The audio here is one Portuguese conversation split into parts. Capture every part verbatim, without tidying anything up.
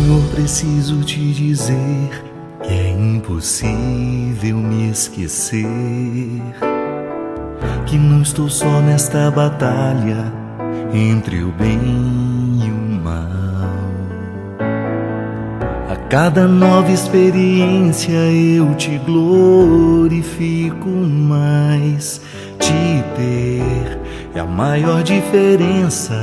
Senhor, preciso te dizer que é impossível me esquecer, que não estou só nesta batalha entre o bem e o mal. A cada nova experiência eu te glorifico mais. Te ter é a maior diferença.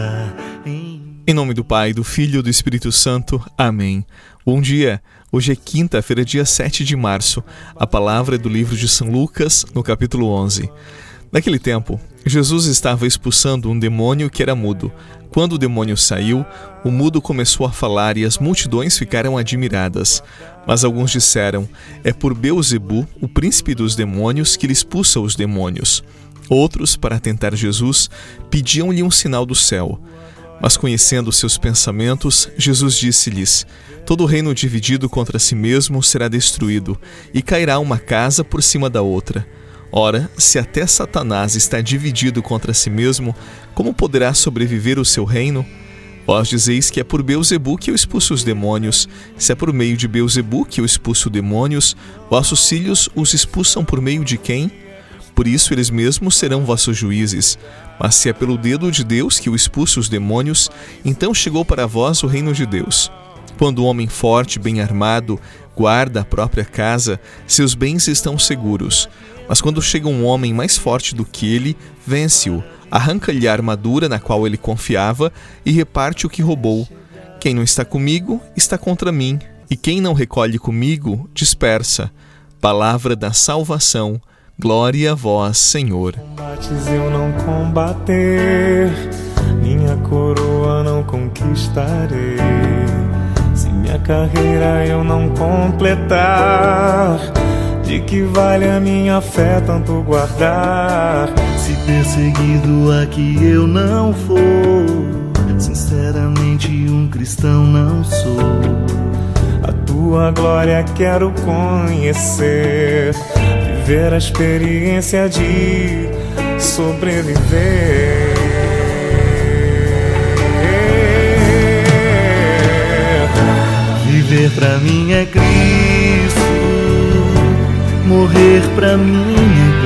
Em nome do Pai, do Filho e do Espírito Santo. Amém. Bom dia. Hoje é quinta-feira, dia sete de março. A palavra é do livro de São Lucas, no capítulo onze. Naquele tempo, Jesus estava expulsando um demônio que era mudo. Quando o demônio saiu, o mudo começou a falar e as multidões ficaram admiradas. Mas alguns disseram: é por Beelzebu, o príncipe dos demônios, que ele expulsa os demônios. Outros, para tentar Jesus, pediam-lhe um sinal do céu. Mas conhecendo seus pensamentos, Jesus disse-lhes: todo reino dividido contra si mesmo será destruído, e cairá uma casa por cima da outra. Ora, se até Satanás está dividido contra si mesmo, como poderá sobreviver o seu reino? Vós dizeis que é por Beelzebu que eu expulso os demônios. Se é por meio de Beelzebu que eu expulso demônios, vossos filhos os expulsam por meio de quem? Por isso eles mesmos serão vossos juízes. Mas se é pelo dedo de Deus que eu expulso os demônios, então chegou para vós o reino de Deus. Quando o homem forte, bem armado, guarda a própria casa, seus bens estão seguros. Mas quando chega um homem mais forte do que ele, vence-o, arranca-lhe a armadura na qual ele confiava e reparte o que roubou. Quem não está comigo, está contra mim, e quem não recolhe comigo, dispersa. Palavra da salvação. Glória a vós, Senhor. Combates eu não combater, minha coroa não conquistarei. Se minha carreira eu não completar, de que vale a minha fé tanto guardar? Se perseguido aqui eu não for, sinceramente um cristão não sou. A tua glória quero conhecer, viver a experiência de sobreviver. Viver pra mim é Cristo, morrer pra mim é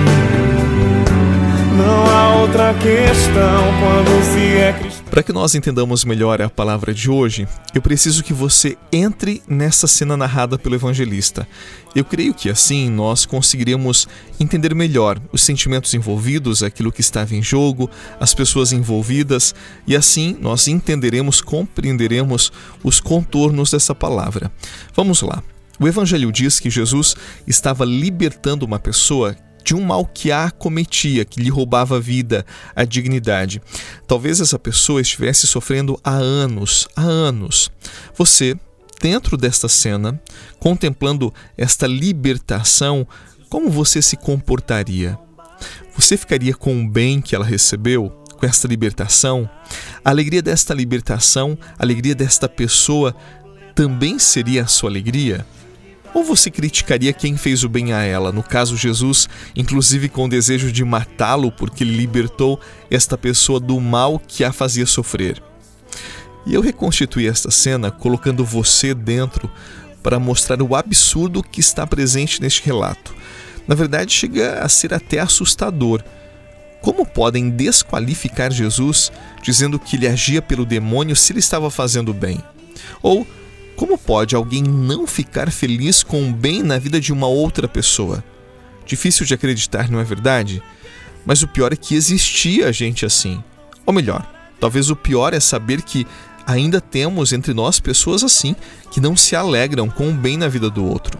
Deus. Não há outra questão quando se é cristão. Para que nós entendamos melhor a palavra de hoje, eu preciso que você entre nessa cena narrada pelo evangelista. Eu creio que assim nós conseguiremos entender melhor os sentimentos envolvidos, aquilo que estava em jogo, as pessoas envolvidas, e assim nós entenderemos, compreenderemos os contornos dessa palavra. Vamos lá. O evangelho diz que Jesus estava libertando uma pessoa de um mal que a acometia, que lhe roubava a vida, a dignidade. Talvez essa pessoa estivesse sofrendo há anos, há anos. Você, dentro desta cena, contemplando esta libertação, como você se comportaria? Você ficaria com o bem que ela recebeu, com esta libertação? A alegria desta libertação, a alegria desta pessoa, também seria a sua alegria? Ou você criticaria quem fez o bem a ela, no caso Jesus, inclusive com o desejo de matá-lo porque ele libertou esta pessoa do mal que a fazia sofrer? E eu reconstituí esta cena colocando você dentro para mostrar o absurdo que está presente neste relato. Na verdade, chega a ser até assustador. Como podem desqualificar Jesus dizendo que ele agia pelo demônio se ele estava fazendo bem? Ou como pode alguém não ficar feliz com o bem na vida de uma outra pessoa? Difícil de acreditar, não é verdade? Mas o pior é que existia gente assim. Ou melhor, talvez o pior é saber que ainda temos entre nós pessoas assim, que não se alegram com o bem na vida do outro.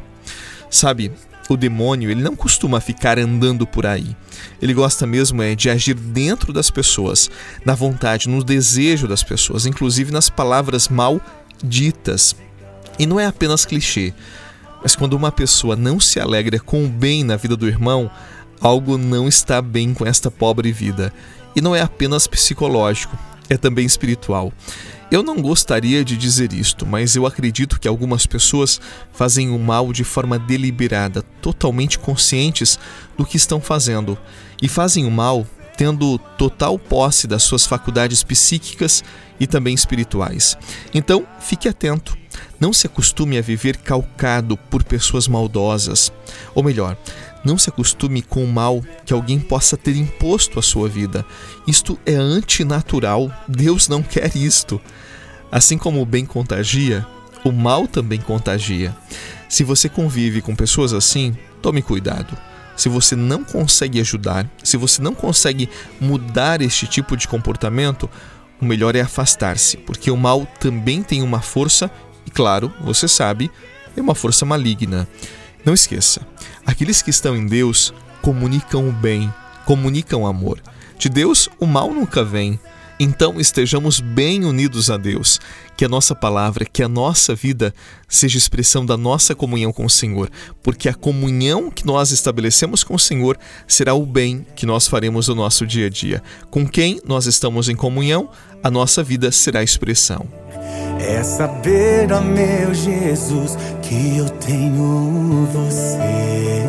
Sabe, o demônio ele não costuma ficar andando por aí. Ele gosta mesmo é de agir dentro das pessoas, na vontade, no desejo das pessoas, inclusive nas palavras mal ditas. E não é apenas clichê, mas quando uma pessoa não se alegra com o bem na vida do irmão, algo não está bem com esta pobre vida. E não é apenas psicológico, é também espiritual. Eu não gostaria de dizer isto, mas eu acredito que algumas pessoas fazem o mal de forma deliberada, totalmente conscientes do que estão fazendo. E fazem o mal tendo total posse das suas faculdades psíquicas e também espirituais. Então, fique atento. Não se acostume a viver calcado por pessoas maldosas. Ou melhor, não se acostume com o mal que alguém possa ter imposto à sua vida. Isto é antinatural. Deus não quer isto. Assim como o bem contagia, o mal também contagia. Se você convive com pessoas assim, tome cuidado. Se você não consegue ajudar, se você não consegue mudar este tipo de comportamento, o melhor é afastar-se, porque o mal também tem uma força e, claro, você sabe, é uma força maligna. Não esqueça, aqueles que estão em Deus comunicam o bem, comunicam o amor. De Deus, o mal nunca vem. Então estejamos bem unidos a Deus, que a nossa palavra, que a nossa vida seja expressão da nossa comunhão com o Senhor, porque a comunhão que nós estabelecemos com o Senhor será o bem que nós faremos no nosso dia a dia. Com quem nós estamos em comunhão, a nossa vida será a expressão. É saber, ó meu Jesus, que eu tenho você.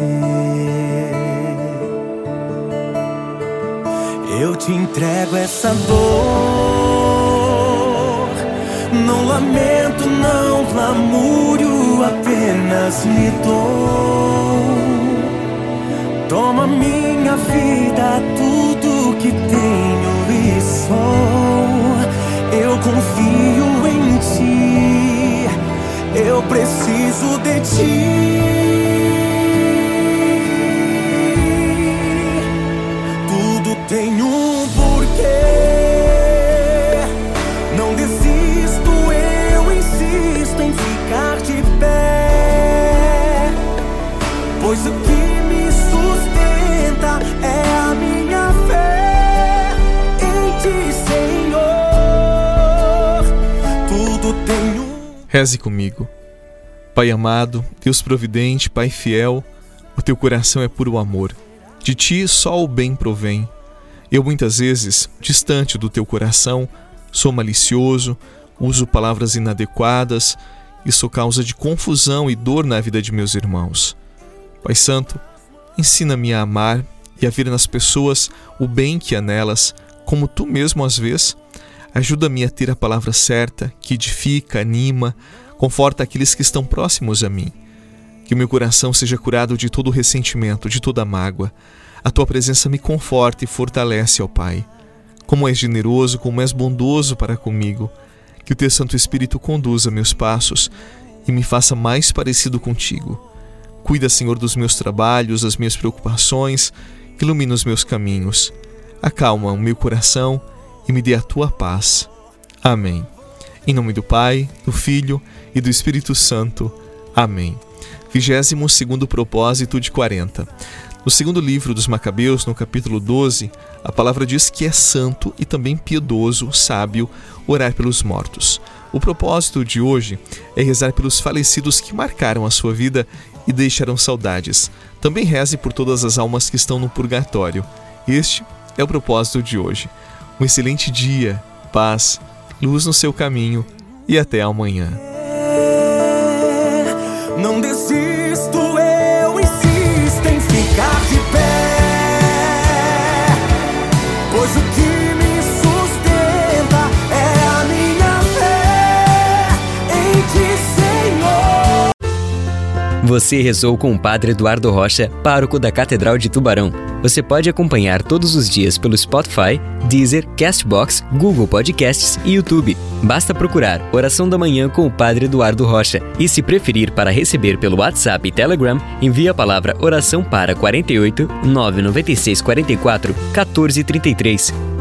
Eu te entrego essa dor. Não lamento, não clamúrio, apenas lhe dou. Toma minha vida, tudo que tenho e sou. Eu confio em ti, eu preciso de ti. Tem um porquê. Não desisto, eu insisto em ficar de pé, pois o que me sustenta é a minha fé em ti, Senhor. Tudo tem um... Reze comigo. Pai amado, Deus providente, Pai fiel, o teu coração é puro amor. De ti só o bem provém. Eu muitas vezes, distante do teu coração, sou malicioso, uso palavras inadequadas e sou causa de confusão e dor na vida de meus irmãos. Pai Santo, ensina-me a amar e a ver nas pessoas o bem que há nelas, como tu mesmo as vês. Ajuda-me a ter a palavra certa, que edifica, anima, conforta aqueles que estão próximos a mim. Que o meu coração seja curado de todo ressentimento, de toda mágoa. A tua presença me conforta e fortalece, ó Pai. Como és generoso, como és bondoso para comigo. Que o teu Santo Espírito conduza meus passos e me faça mais parecido contigo. Cuida, Senhor, dos meus trabalhos, das minhas preocupações, ilumina os meus caminhos. Acalma o meu coração e me dê a tua paz. Amém. Em nome do Pai, do Filho e do Espírito Santo. Amém. Vigésimo segundo propósito de quarenta. No segundo livro dos Macabeus, no capítulo doze, a palavra diz que é santo e também piedoso, sábio, orar pelos mortos. O propósito de hoje é rezar pelos falecidos que marcaram a sua vida e deixaram saudades. Também reze por todas as almas que estão no purgatório. Este é o propósito de hoje. Um excelente dia, paz, luz no seu caminho e até amanhã. Não desisto, eu insisto em ficar de pé, pois o que me sustenta é a minha fé em ti, Senhor. Você rezou com o Padre Eduardo Rocha, pároco da Catedral de Tubarão. Você pode acompanhar todos os dias pelo Spotify, Deezer, Castbox, Google Podcasts e YouTube. Basta procurar Oração da Manhã com o Padre Eduardo Rocha. E se preferir para receber pelo WhatsApp e Telegram, envie a palavra oração para quarenta e oito, nove nove seis, quarenta e quatro, quatorze, trinta e três.